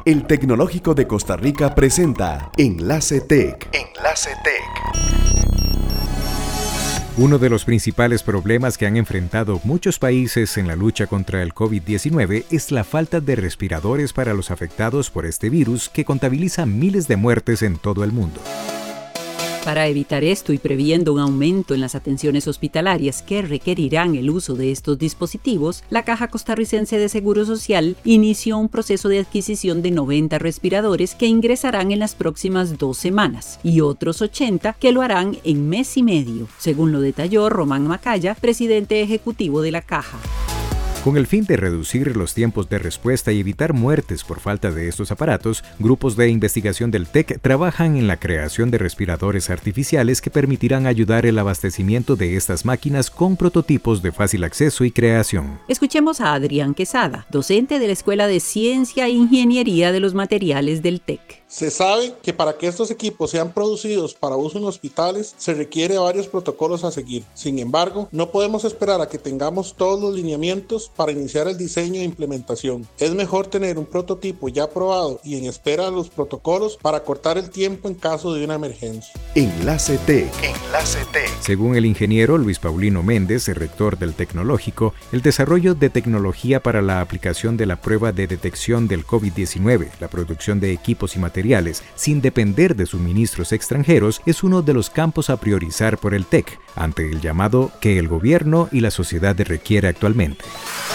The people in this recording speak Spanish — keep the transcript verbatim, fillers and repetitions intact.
El Tecnológico de Costa Rica presenta Enlace Tech. Enlace Tech. Uno de los principales problemas que han enfrentado muchos países en la lucha contra el COVID diecinueve es la falta de respiradores para los afectados por este virus que contabiliza miles de muertes en todo el mundo. Para evitar esto y previendo un aumento en las atenciones hospitalarias que requerirán el uso de estos dispositivos, la Caja Costarricense de Seguro Social inició un proceso de adquisición de noventa respiradores que ingresarán en las próximas dos semanas y otros ochenta que lo harán en mes y medio, según lo detalló Román Macaya, presidente ejecutivo de la Caja. Con el fin de reducir los tiempos de respuesta y evitar muertes por falta de estos aparatos, grupos de investigación del T E C trabajan en la creación de respiradores artificiales que permitirán ayudar el abastecimiento de estas máquinas con prototipos de fácil acceso y creación. Escuchemos a Adrián Quesada, docente de la Escuela de Ciencia e Ingeniería de los Materiales del T E C. Se sabe que para que estos equipos sean producidos para uso en hospitales se requiere varios protocolos a seguir. Sin embargo, no podemos esperar a que tengamos todos los lineamientos para iniciar el diseño e implementación. Es mejor tener un prototipo ya aprobado y en espera de los protocolos para cortar el tiempo en caso de una emergencia. Enlace Tech. Enlace Tech. Según el ingeniero Luis Paulino Méndez, el rector del Tecnológico, el desarrollo de tecnología para la aplicación de la prueba de detección del COVID diecinueve, la producción de equipos y materiales sin depender de suministros extranjeros es uno de los campos a priorizar por el T E C ante el llamado que el gobierno y la sociedad requiere actualmente.